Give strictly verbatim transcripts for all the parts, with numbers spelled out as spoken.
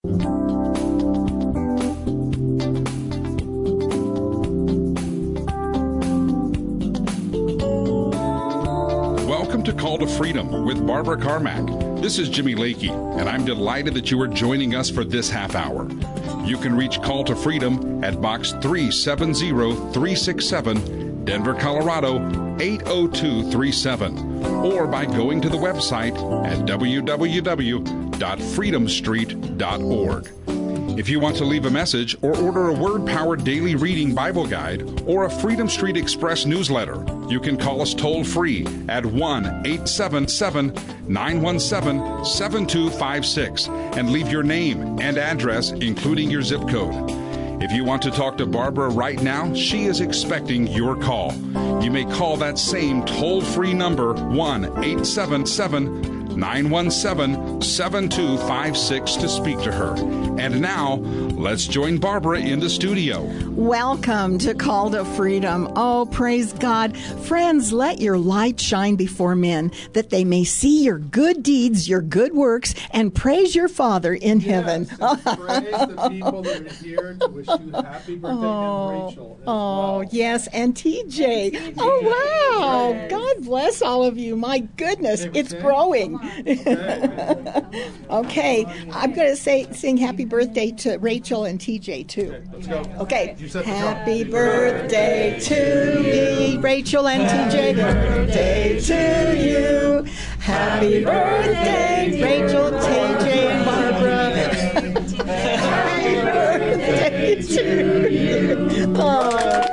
Welcome to Call to Freedom with Barbara Carmack. This is Jimmy Lakey, and I'm delighted that you are joining us for this half hour. You can reach Call to Freedom at Box three seven zero three six seven, Denver, Colorado eight oh two three seven, or by going to the website at w w w dot freedom street dot org. If you want to leave a message or order a Word-powered daily reading Bible guide or a Freedom Street Express newsletter, you can call us toll-free at one eight seven seven, nine one seven, seven two five six and leave your name and address, including your zip code. If you want to talk to Barbara right now, she is expecting your call. You may call that same toll-free number, one eight seven seven, nine one seven, seven two five six, to speak to her. And now, let's join Barbara in the studio. Welcome to Call to Freedom. Oh, praise God. Friends, let your light shine before men, that they may see your good deeds, your good works, and praise your Father in yes, heaven. Praise the people that are here to wish you happy birthday, oh, and Rachel as Oh, well. yes, and T J. And T J. Oh, wow. Praise. God bless all of you. My goodness, Hey, it's say? growing. Okay. Okay, I'm going to say sing happy birthday to Rachel and T J too. Okay, let's go. Okay. You set the Happy tone. birthday to me, Rachel and T J. Birthday to you. Happy birthday, Rachel, T J, and Barbara. Happy birthday to you. Oh.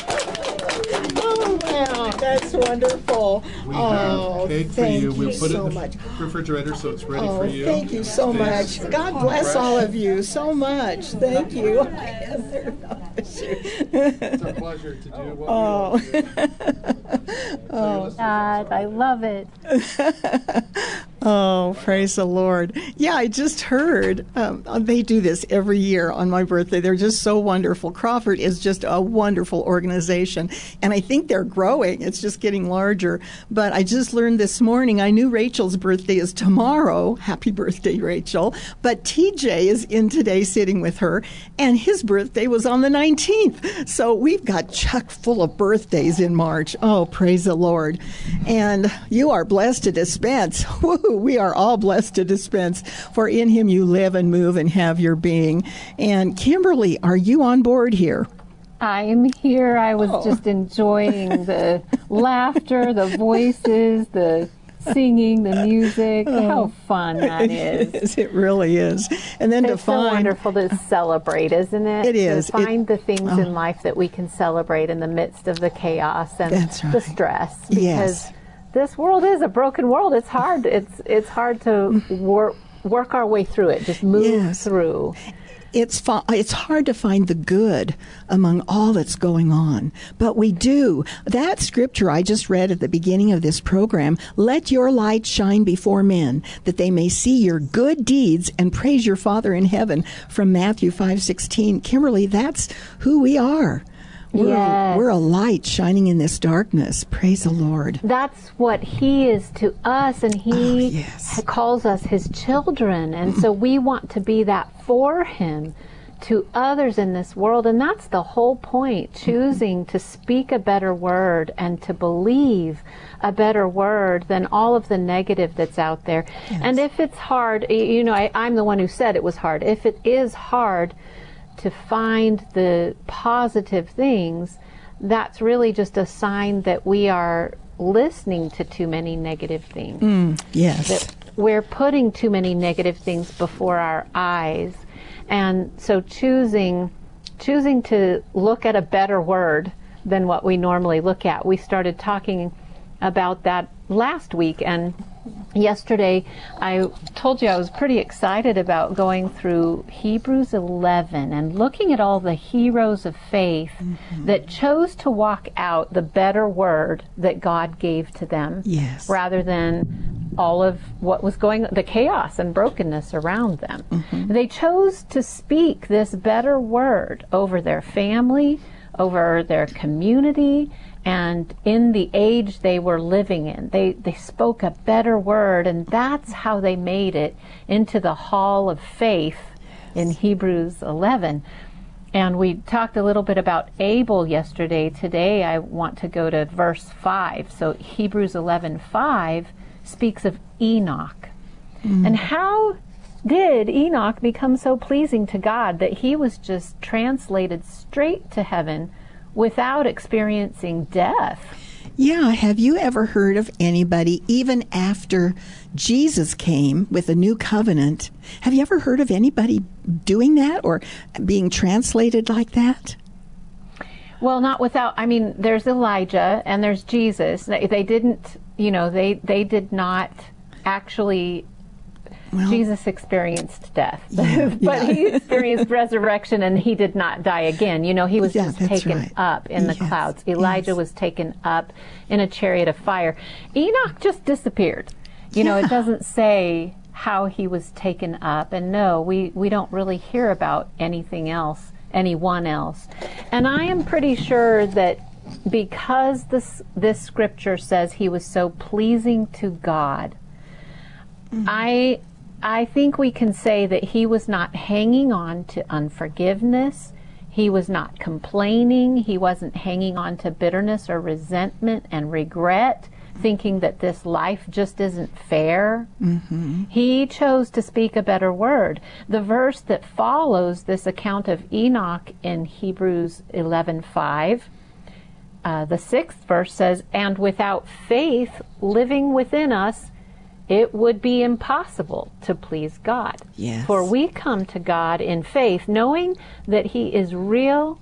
Oh, wow, that's wonderful. We Oh, have cake for thank you. We'll you put so it in much. the refrigerator so it's ready Oh, for you. thank you so Stays much. God bless fresh. all of you so much. Thank you. It's our pleasure to do what Oh. we do. Oh. God, I love it. Oh, praise the Lord. Yeah, I just heard um, they do this every year on my birthday. They're just so wonderful. Crawford is just a wonderful organization, and I think they're growing. It's just getting larger. But I just learned this morning, I knew Rachel's birthday is tomorrow. Happy birthday, Rachel. But T J is in today sitting with her, and his birthday was on the nineteenth. So we've got chock full of birthdays in March. Oh, praise the Lord. And you are blessed to dispense. Woo, we are all blessed to dispense, for in him you live and move and have your being. And Kimberly, are you on board here? I am here. I was Oh. just enjoying the laughter, the voices, the singing, the music. Oh. How fun that is. It is. It really is. And then It's to so find wonderful to celebrate, isn't it? It is. To find It- the things oh. in life that we can celebrate in the midst of the chaos and That's right. the stress. Because Yes. this world is a broken world. It's hard. It's it's hard to work work our way through it. Just move Yes. through. It's fi- it's hard to find the good among all that's going on, but we do. That scripture I just read at the beginning of this program, let your light shine before men, that they may see your good deeds and praise your Father in heaven, from Matthew five sixteen. Kimberly, that's who we are. We're, Yes. a, we're a light shining in this darkness. Praise the Lord. That's what he is to us, and he Oh, yes. calls us his children. And so we want to be that for him to others in this world. And that's the whole point, choosing to speak a better word and to believe a better word than all of the negative that's out there. Yes. And if it's hard, you know, I, I'm the one who said it was hard. If it is hard to find the positive things, that's really just a sign that we are listening to too many negative things. Mm, yes. That we're putting too many negative things before our eyes. And so choosing choosing to look at a better word than what we normally look at. We started talking about that last week, and yesterday I told you I was pretty excited about going through Hebrews eleven and looking at all the heroes of faith mm-hmm. that chose to walk out the better word that God gave to them, yes. rather than all of what was going, the chaos and brokenness around them. Mm-hmm. They chose to speak this better word over their family, over their community, and in the age they were living in. They they spoke a better word, and that's how they made it into the hall of faith in Hebrews eleven. And we talked a little bit about Abel yesterday. Today I want to go to verse five. So Hebrews eleven five speaks of Enoch. Mm. And how did Enoch become so pleasing to God that he was just translated straight to heaven without experiencing death? Yeah, have you ever heard of anybody, even after Jesus came with a new covenant, have you ever heard of anybody doing that or being translated like that? Well, not without, I mean, there's Elijah and there's Jesus. They, they didn't, you know, they, they did not actually... Well, Jesus experienced death, yeah, but yeah. He experienced resurrection, and he did not die again. You know, he was yeah, just taken right. up in the yes. clouds. Elijah yes. was taken up in a chariot of fire. Enoch just disappeared. You yeah. know, it doesn't say how he was taken up, and no, we, we don't really hear about anything else, anyone else. And I am pretty sure that because this this scripture says he was so pleasing to God, mm-hmm. I... I think we can say that he was not hanging on to unforgiveness. He was not complaining. He wasn't hanging on to bitterness or resentment and regret, thinking that this life just isn't fair. Mm-hmm. He chose to speak a better word. The verse that follows this account of Enoch in Hebrews eleven five, uh, the sixth verse says, "And without faith living within us, it would be impossible to please God." Yes. For we come to God in faith, knowing that he is real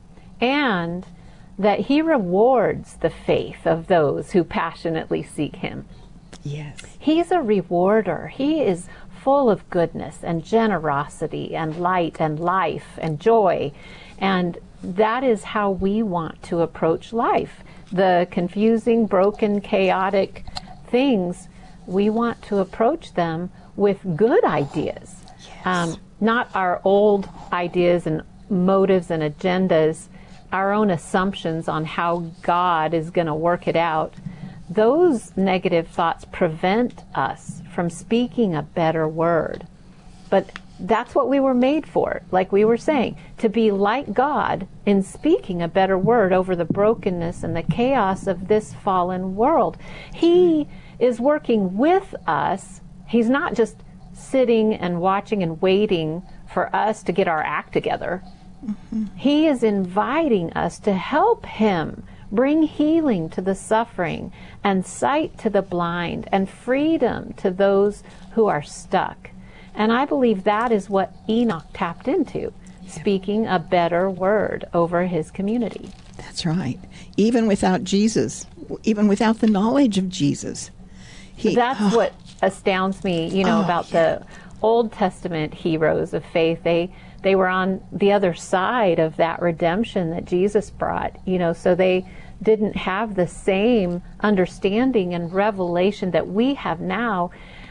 and that he rewards the faith of those who passionately seek him. Yes. He's a rewarder. He is full of goodness and generosity and light and life and joy. And that is how we want to approach life. The confusing, broken, chaotic things, we want to approach them with good ideas, yes. um, not our old ideas and motives and agendas, our own assumptions on how God is going to work it out. Those negative thoughts prevent us from speaking a better word. But that's what we were made for, like we were saying, to be like God in speaking a better word over the brokenness and the chaos of this fallen world. He is working with us. He's not just sitting and watching and waiting for us to get our act together. Mm-hmm. He is inviting us to help him bring healing to the suffering and sight to the blind and freedom to those who are stuck. And I believe that is what Enoch tapped into, yeah. speaking a better word over his community. That's right. Even without Jesus, even without the knowledge of Jesus. He, That's oh. what astounds me, you know, oh, about yeah. the Old Testament heroes of faith. They they were on the other side of that redemption that Jesus brought, you know, so they didn't have the same understanding and revelation that we have now.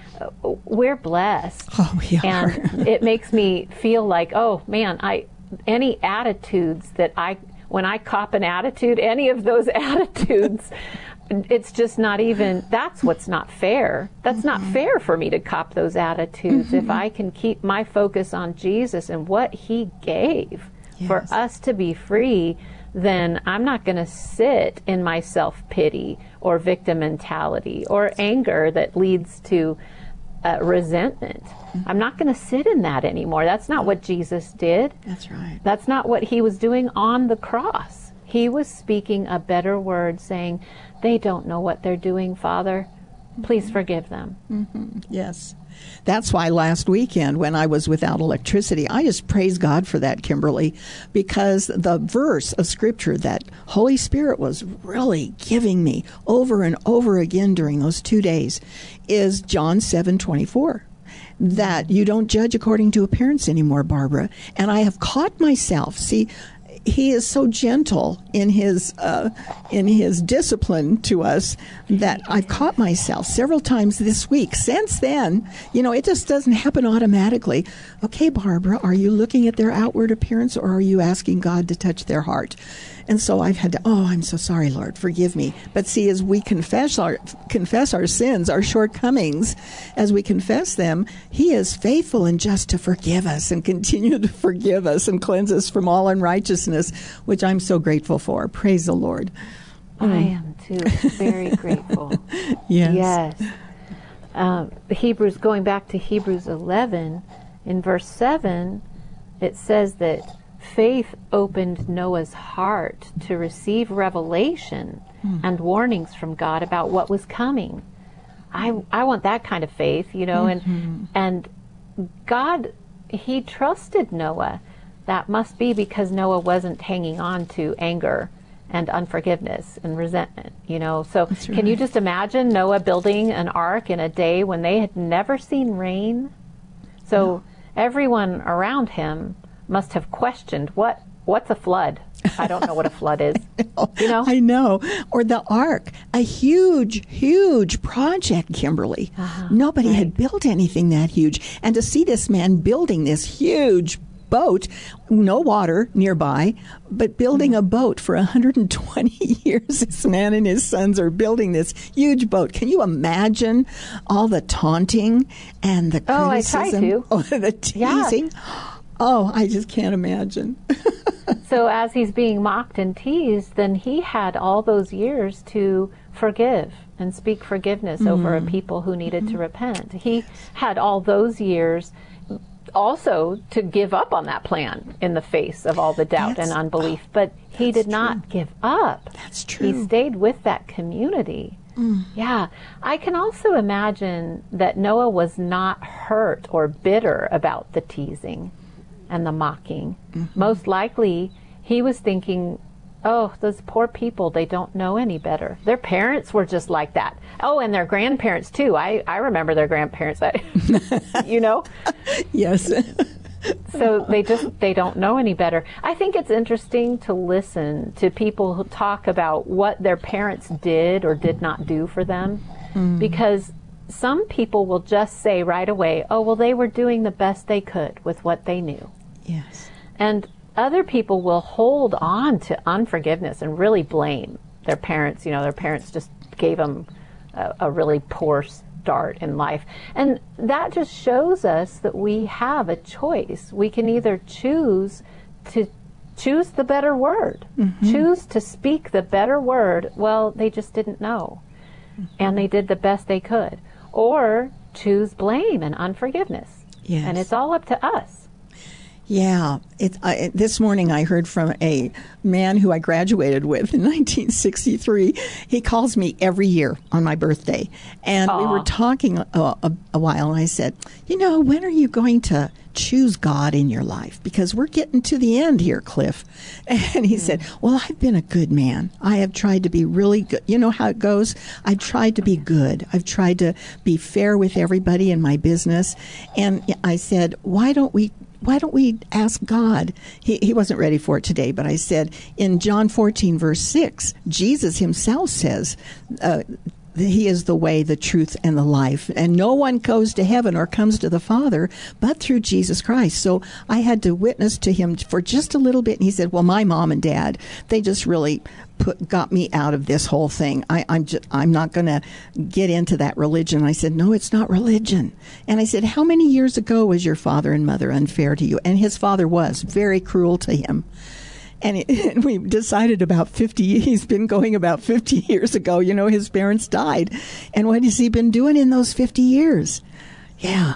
We're blessed. Oh, we are. And it makes me feel like, oh man, I any attitudes that I when I cop an attitude, any of those attitudes, it's just not even, that's what's not fair. That's mm-hmm. not fair for me to cop those attitudes. Mm-hmm. If I can keep my focus on Jesus and what he gave yes. for us to be free, then I'm not going to sit in my self-pity or victim mentality or anger that leads to uh, resentment. Mm-hmm. I'm not going to sit in that anymore. That's not what Jesus did. That's right. That's not what he was doing on the cross. He was speaking a better word, saying, they don't know what they're doing, Father. Please mm-hmm. forgive them. Mm-hmm. Yes. That's why last weekend when I was without electricity, I just praise God for that, Kimberly, because the verse of Scripture that Holy Spirit was really giving me over and over again during those two days is John seven twenty-four. That you don't judge according to appearance anymore, Barbara. And I have caught myself, see, he is so gentle in his uh, in his discipline to us that I've caught myself several times this week. Since then, you know, it just doesn't happen automatically. Okay, Barbara, are you looking at their outward appearance or are you asking God to touch their heart? And so I've had to, oh, I'm so sorry, Lord, forgive me. But see, as we confess our confess our sins, our shortcomings, as we confess them, he is faithful and just to forgive us and continue to forgive us and cleanse us from all unrighteousness, which I'm so grateful for. Praise the Lord. I am too, very grateful. Yes. Yes. Um, Hebrews, going back to Hebrews eleven, in verse seven, it says that faith opened Noah's heart to receive revelation mm. and warnings from God about what was coming. I I want that kind of faith, you know, mm-hmm. and and God, he trusted Noah. That must be because Noah wasn't hanging on to anger and unforgiveness and resentment, you know. So That's can right. you just imagine Noah building an ark in a day when they had never seen rain? So no. everyone around him must have questioned, what what's a flood? I don't know what a flood is. You know? I know. Or the ark, a huge, huge project, Kimberly. Uh-huh. Nobody Right. had built anything that huge. And to see this man building this huge boat, no water nearby, but building a boat for one hundred twenty years. This man and his sons are building this huge boat. Can you imagine all the taunting and the Oh, I criticism? try to. Oh, the teasing? Oh, I just can't imagine. So as he's being mocked and teased, then he had all those years to forgive and speak forgiveness mm. over a people who needed mm-hmm. to repent. He had all those years also to give up on that plan in the face of all the doubt That's, and unbelief. But he did not true. give up. That's true. He stayed with that community. Mm. Yeah. I can also imagine that Noah was not hurt or bitter about the teasing and the mocking. Mm-hmm. Most likely, he was thinking, oh, those poor people, they don't know any better. Their parents were just like that. Oh, and their grandparents, too. I, I remember their grandparents, I, you know? Yes. So they just, they don't know any better. I think it's interesting to listen to people who talk about what their parents did or did not do for them, mm. because some people will just say right away, oh, well, they were doing the best they could with what they knew. Yes. And other people will hold on to unforgiveness and really blame their parents. You know, their parents just gave them a, a really poor start in life. And that just shows us that we have a choice. We can either choose to choose the better word, mm-hmm. choose to speak the better word. Well, they just didn't know. Mm-hmm. And they did the best they could. Or choose blame and unforgiveness. Yes. And it's all up to us. Yeah. It, I, this morning I heard from a man who I graduated with in nineteen sixty-three. He calls me every year on my birthday. And Aww. we were talking a, a, a while, and I said, you know, when are you going to choose God in your life? Because we're getting to the end here, Cliff. And he mm. said, well, I've been a good man. I have tried to be really good. You know how it goes? I've tried to be good. I've tried to be fair with everybody in my business. And I said, why don't we Why don't we ask God? He, he wasn't ready for it today, but I said in John fourteen, verse six, Jesus himself says, uh, he is the way, the truth, and the life. And no one goes to heaven or comes to the Father but through Jesus Christ. So I had to witness to him for just a little bit. And he said, well, my mom and dad, they just really put got me out of this whole thing. I, I'm just, I'm not going to get into that religion. I said, no, it's not religion. And I said, how many years ago was your father and mother unfair to you? And his father was very cruel to him. And, it, and we decided about fifty, he's been going about fifty years ago, you know, his parents died. And what has he been doing in those fifty years? Yeah.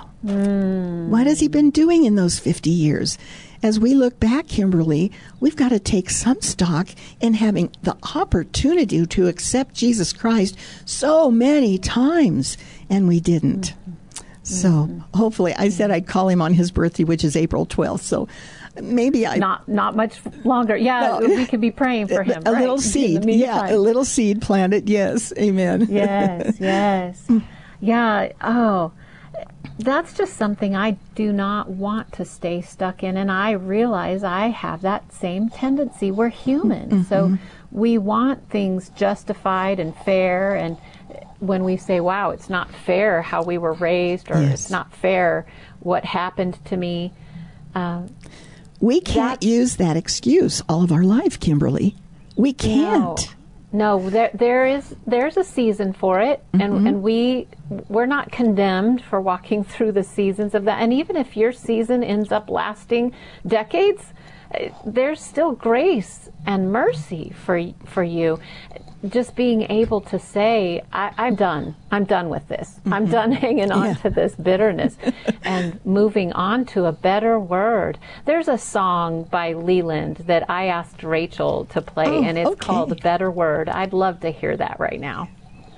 Mm. What has he been doing in those fifty years? As we look back, Kimberly, we've got to take some stock in having the opportunity to accept Jesus Christ so many times, and we didn't. Mm-hmm. So mm-hmm. hopefully, I said I'd call him on his birthday, which is April twelfth. So maybe I... Not not much longer. Yeah, no, we could be praying for him. A right? little seed. Yeah, a little seed planted. Yes. Amen. Yes, yes. Yeah. Oh, that's just something I do not want to stay stuck in. And I realize I have that same tendency. We're human. Mm-hmm. So we want things justified and fair. And when we say, wow, it's not fair how we were raised, or yes. it's not fair what happened to me. Um, We can't use that excuse all of our life, Kimberly. We can't. No, no there there is there's a season for it, mm-hmm. and and we we're not condemned for walking through the seasons of that. And even if your season ends up lasting decades, there's still grace and mercy for for you. Just being able to say, I, I'm done. I'm done with this. Mm-hmm. I'm done hanging on yeah. to this bitterness and moving on to a better word. There's a song by Leland that I asked Rachel to play, oh, and it's okay. called Better Word. I'd love to hear that right now.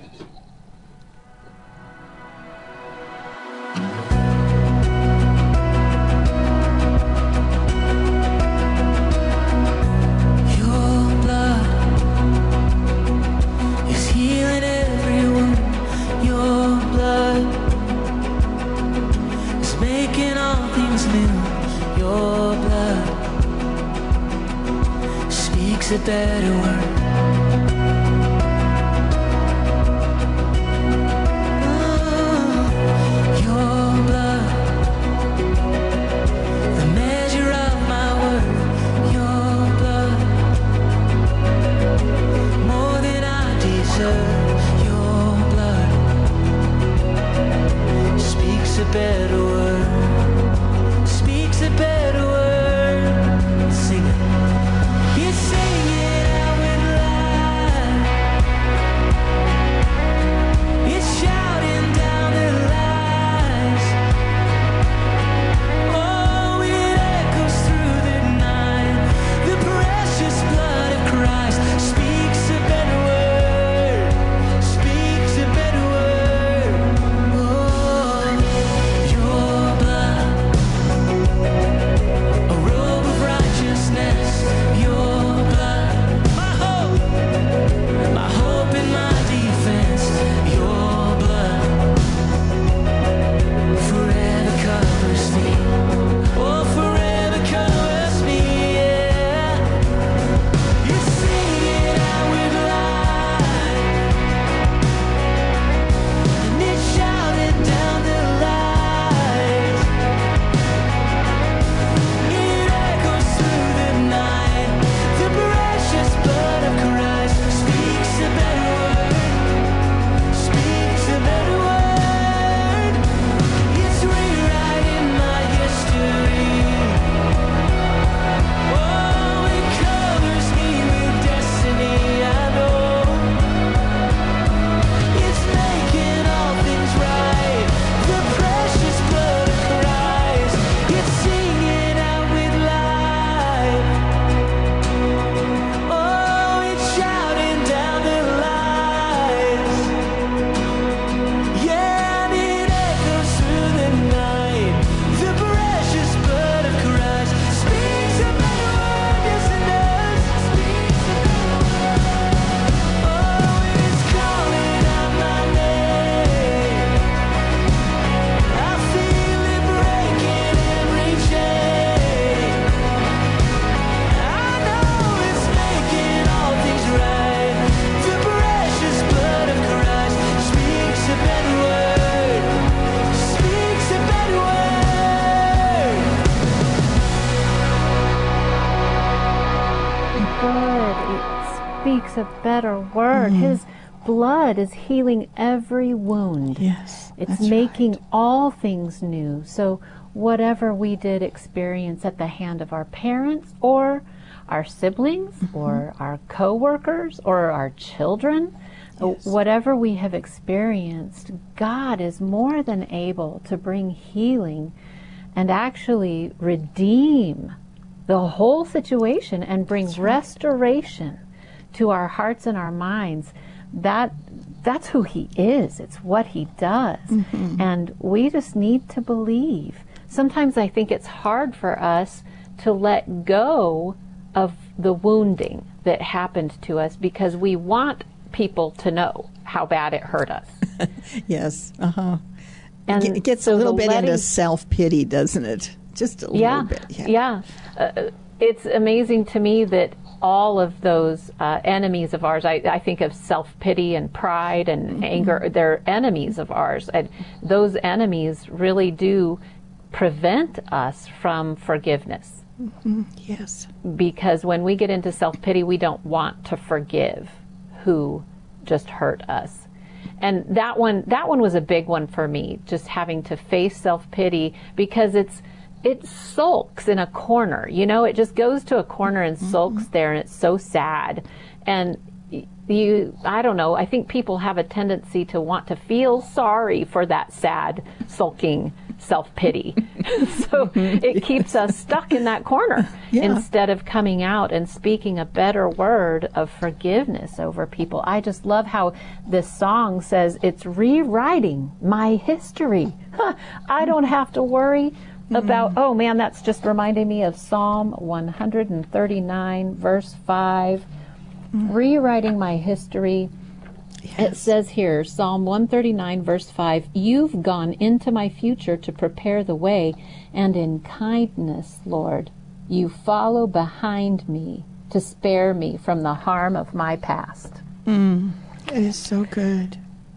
A better word. Oh, your blood, the measure of my worth. Your blood, more than I deserve. Your blood speaks a better word. Speaks a better word. Sing it. You sing it out with life. It's shouting down the lies. Oh, it echoes through the night. The precious blood of Christ speaks a better word. Speaks a better word. Oh, your blood, a robe of righteousness. Your blood, my hope, my hope and my defense. Your blood forever covers me. Oh, forever covers me, yeah. You sing it out with life, and it's shouted down the lies. It echoes through the night. The precious blood of Christ speaks a better word. Speaks a better word. It's rewriting my history. Oh, it covers me with destiny. I know it's making all things right. The precious blood of Christ. It's singing out with life. Oh, it's shouting down the lies. Yeah, and it echoes through the night. The precious blood of Christ speaks a better word, yes it does. Speaks a better word. Oh, it's calling out my name. I feel it breaking every chain. I know it's making all things right. The precious blood of Christ speaks a better word. Speaks a better word. Good. It speaks a better word. His blood is healing every wound. Yes, It's that's making right. all things new. So whatever we did experience at the hand of our parents or our siblings or our co-workers or our children, uh, Yes. whatever we have experienced, God is more than able to bring healing and actually redeem the whole situation and bring restoration to our hearts and our minds. That that's who he is. It's what he does. And we just need to believe. Sometimes I think it's hard for us to let go of the wounding that happened to us because we want people to know how bad it hurt us. Yes. Uh-huh. And It gets so a little the bit letting- into self-pity, doesn't it? Just a yeah, little bit. Yeah. yeah. Uh, it's amazing to me that all of those uh, enemies of ours, I, I think of self-pity and pride and Mm-hmm. anger, they're enemies of ours. And those enemies really do prevent us from forgiveness. Mm-hmm. Yes. Because when we get into self-pity, we don't want to forgive who just hurt us. And that one, that one was a big one for me, just having to face self-pity, because it's, it sulks in a corner, you know, it just goes to a corner and mm-hmm. sulks there, and it's so sad. And you, I don't know, I think people have a tendency to want to feel sorry for that sad, sulking self-pity. So it keeps us stuck in that corner yeah. instead of coming out and speaking a better word of forgiveness over people. I just love how this song says it's rewriting my history. Huh, I don't have to worry about, oh man, that's just reminding me of Psalm one thirty-nine, verse five. Mm. Rewriting my history. Yes. It says here, Psalm one thirty-nine, verse five, you've gone into my future to prepare the way, and in kindness, Lord, you follow behind me to spare me from the harm of my past. Mm. It is so good.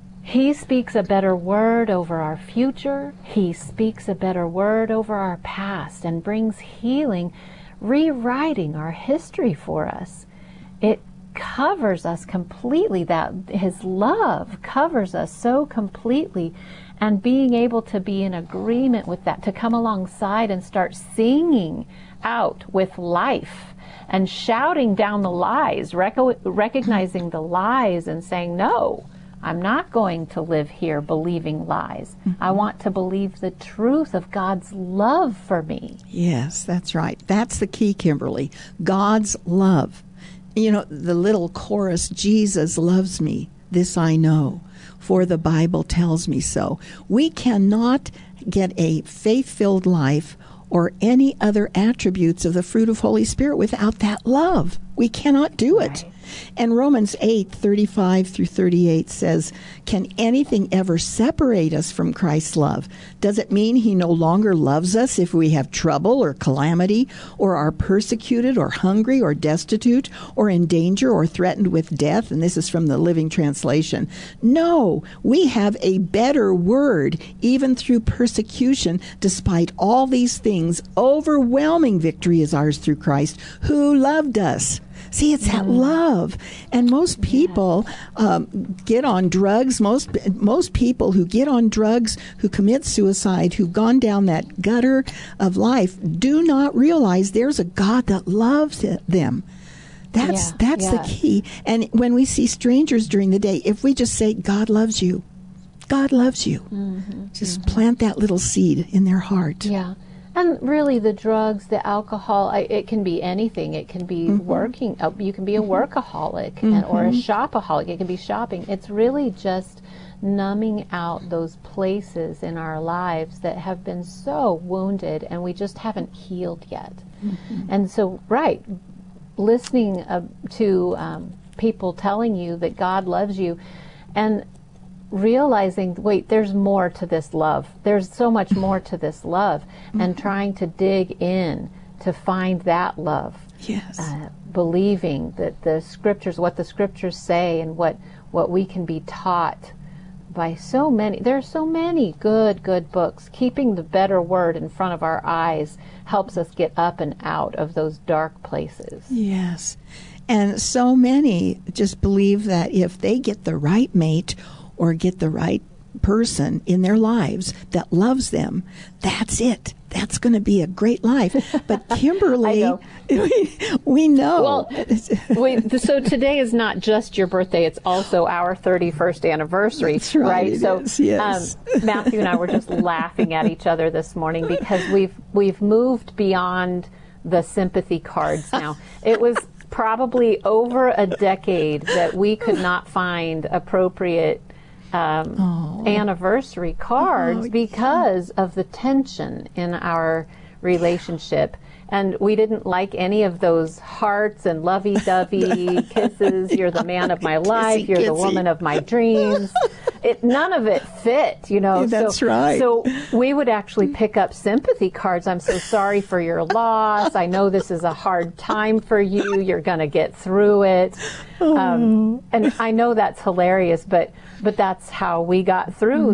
He speaks a better word over our future. He speaks a better word over our past and brings healing, rewriting our history for us. It covers us completely. That his love covers us so completely, and being able to be in agreement with that, to come alongside and start singing out with life and shouting down the lies, rec- recognizing the lies and saying, no, I'm not going to live here believing lies. Mm-hmm. I want to believe the truth of God's love for me. Yes, that's right. That's the key, Kimberly. God's love. You know, the little chorus, Jesus loves me, this I know, for the Bible tells me so. We cannot get a faith-filled life or any other attributes of the fruit of Holy Spirit without that love. We cannot do it. Right. And Romans eight, thirty-five through thirty-eight says, can anything ever separate us from Christ's love? Does it mean he no longer loves us if we have trouble or calamity, or are persecuted or hungry or destitute or in danger or threatened with death? And this is from the Living Translation. No, we have a better word, even through persecution. Despite all these things, overwhelming victory is ours through Christ, who loved us. See, it's that love. And most people um, get on drugs. Most most people who get on drugs, who commit suicide, who've gone down that gutter of life, do not realize there's a God that loves them. That's yeah, that's yeah. the key. And when we see strangers during the day, if we just say, God loves you, God loves you, mm-hmm, just mm-hmm. plant that little seed in their heart. Yeah. And really, the drugs, the alcohol, I, it can be anything. It can be mm-hmm. working. Uh, you can be a workaholic mm-hmm. and, or a shopaholic. It can be shopping. It's really just numbing out those places in our lives that have been so wounded, and we just haven't healed yet. Mm-hmm. And so, right, listening uh, to um, people telling you that God loves you, and realizing, wait, there's more to this love. There's so much more to this love, mm-hmm. and trying to dig in to find that love. Yes. Uh, believing that the scriptures, what the scriptures say, and what, what we can be taught by so many. There are so many good, good books. Keeping the better word in front of our eyes helps us get up and out of those dark places. Yes. And so many just believe that if they get the right mate or get the right person in their lives that loves them, that's it. That's going to be a great life. But Kimberly, know. We, we know. Well, we, so today is not just your birthday, it's also our thirty-first anniversary. That's right. right? So is, yes. um, Matthew and I were just laughing at each other this morning because we've we've moved beyond the sympathy cards now. It was probably over a decade that we could not find appropriate Um, oh. anniversary cards oh, because yeah. of the tension in our relationship. And we didn't like any of those hearts and lovey-dovey kisses. You're the man of my life. Kissy, You're kissy. the woman of my dreams. It, none of it fit, you know. That's so, right. So we would actually pick up sympathy cards. I'm so sorry for your loss. I know this is a hard time for you. You're going to get through it. Um, and I know that's hilarious, but but that's how we got through mm. that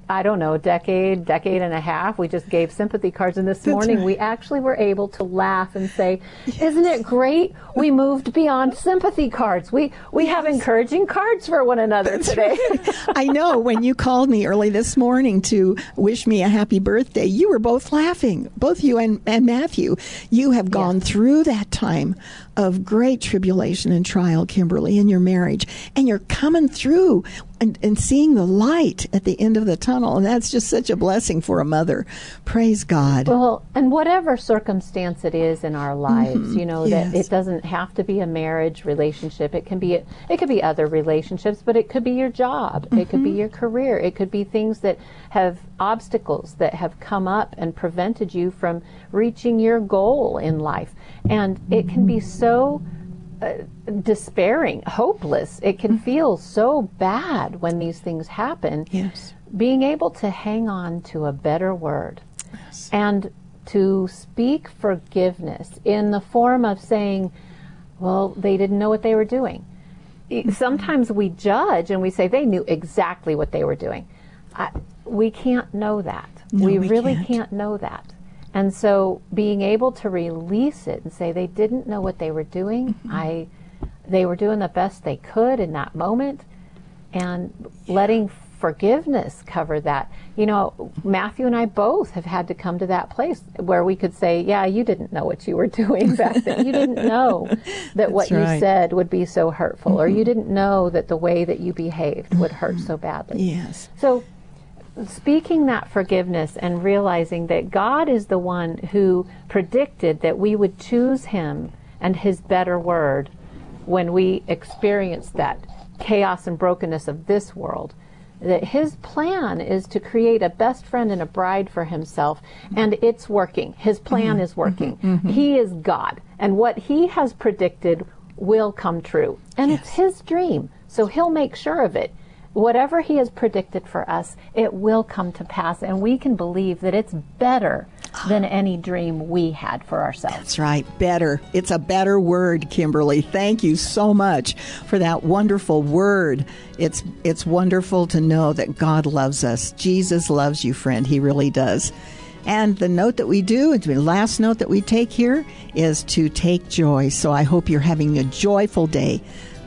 I don't know, decade, decade and a half. We just gave sympathy cards, and this morning right. we actually were able to laugh and say, isn't it great? We moved beyond sympathy cards. We we yes. have encouraging cards for one another That's today. Right. I know when you called me early this morning to wish me a happy birthday, you were both laughing, both you and, and Matthew. You have gone yes. through that time of great tribulation and trial, Kimberly, in your marriage, and you're coming through and, and seeing the light at the end of the tunnel, and that's just such a blessing for a mother. Praise God. Well, and whatever circumstance it is in our lives, mm-hmm. you know, yes. that it doesn't have to be a marriage relationship. It can be it could be other relationships, but it could be your job. Mm-hmm. It could be your career. It could be things that have obstacles that have come up and prevented you from reaching your goal in life. And it can be so uh, despairing, hopeless. It can feel so bad when these things happen. Yes. Being able to hang on to a better word Yes. and to speak forgiveness in the form of saying, well, they didn't know what they were doing. Sometimes we judge and we say they knew exactly what they were doing. I, we can't know that. No, we, we really can't. can't know that. And so being able to release it and say they didn't know what they were doing, Mm-hmm. I, they were doing the best they could in that moment, and yeah. letting forgiveness cover that. You know, Matthew and I both have had to come to that place where we could say, yeah, you didn't know what you were doing back then. You didn't know that what right. you said would be so hurtful, mm-hmm. or you didn't know that the way that you behaved would hurt so badly. Yes. So speaking that forgiveness and realizing that God is the one who predicted that we would choose him and his better word when we experience that chaos and brokenness of this world, that his plan is to create a best friend and a bride for himself, and it's working. His plan mm-hmm. is working. Mm-hmm. He is God, and what he has predicted will come true. And yes. it's his dream, so he'll make sure of it. Whatever he has predicted for us, it will come to pass, and we can believe that it's better than any dream we had for ourselves. That's right, better. It's a better word, Kimberly. Thank you so much for that wonderful word. It's it's wonderful to know that God loves us. Jesus loves you, friend. He really does. And the note that we do, the last note that we take here, is to take joy. So I hope you're having a joyful day.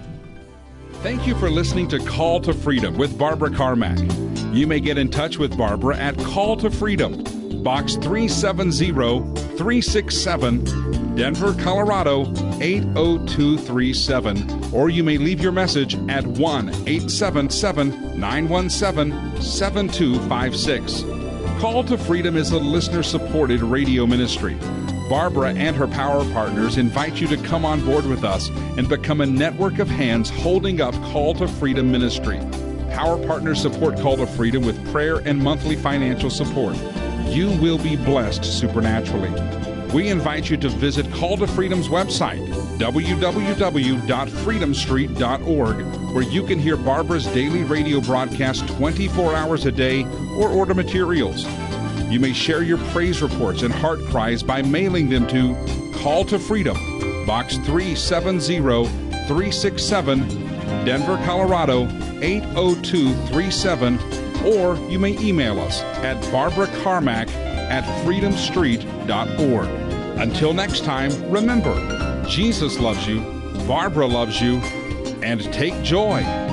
Thank you for listening to Call to Freedom with Barbara Carmack. You may get in touch with Barbara at Call to Freedom, Box three seven zero, three six seven, Denver, Colorado eight oh two three seven. Or you may leave your message at one eight seven seven, nine one seven, seven two five six. Call to Freedom is a listener-supported radio ministry. Barbara and her power partners invite you to come on board with us and become a network of hands holding up Call to Freedom ministry. Power partners support Call to Freedom with prayer and monthly financial support. You will be blessed supernaturally. We invite you to visit Call to Freedom's website, w w w dot freedom street dot org, where you can hear Barbara's daily radio broadcast twenty-four hours a day or order materials. You may share your praise reports and heart cries by mailing them to Call to Freedom, Box three seven zero, three six seven, Denver, Colorado eight oh two three seven, or you may email us at barbara carmack at freedom street dot org. Until next time, remember, Jesus loves you, Barbara loves you, and take joy.